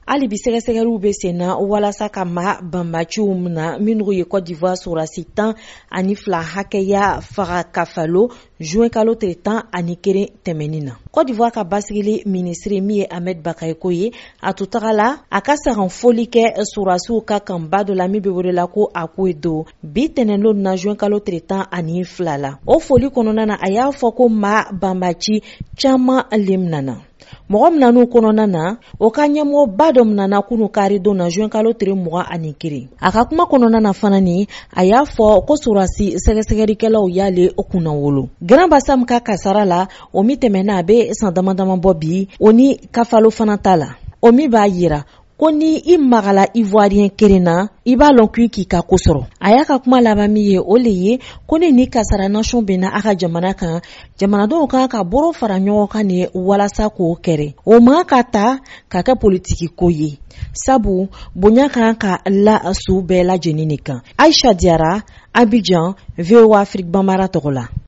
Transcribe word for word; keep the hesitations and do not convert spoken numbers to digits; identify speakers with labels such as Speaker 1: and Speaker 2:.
Speaker 1: Ali bi sɛgɛsɛgɛliw be senna walasa ka maa banbaciw na minnu ye Côte d'Ivoire surasi tan ani fila hakɛya faga kafalo juin kalo tile tan ani kelen tɛmɛnin na. Côte d'Ivoire ka basigili ministre min ye Ahmed Bakayoko ye a tutaga la a ka sagan foli kɛ surasiw ka kanba dɔ la min be wele la ko Akuedo bi tɛnɛnlo na juin kalo tile tan ani fila la. O foli kɔnɔna na a y'a fɔ ko maa banbaci caman lemnana. Mɔgɔ min nan'u kɔnɔna na o ka ɲɛmɔgɔba dɔ nana kunu kari don na juin kalo tile mugan ani kelen. A ka kuma kɔnɔna na fana ni a y'a fɔ ko surasi sɛgɛsɛgɛlikɛlaw y'ale kunna wolo. Grand Bassam ka kasara la o mi tɛmɛna a be san damadama bɔ bi o ni kafalo fana ta la. O mi b'a yira ko ni I magala Ivoirien kelen na I b'a lɔn k'i k'i ka ko sɔrɔ. A y'a ka kuma laban min ye o le ye ko ni ni kasara nation bena a ka jamana kan jamanadenw kan ka boro fara ɲɔgɔn kan ni walasa k'o kɛrɛ. O ma ka ta ka kɛ politiki ko ye. Sabu bonya kan ka la su bɛɛ lajɛlen kan. Aisha Diarra, Abidjan, V O A Afrique Bambara tɔgɔ la.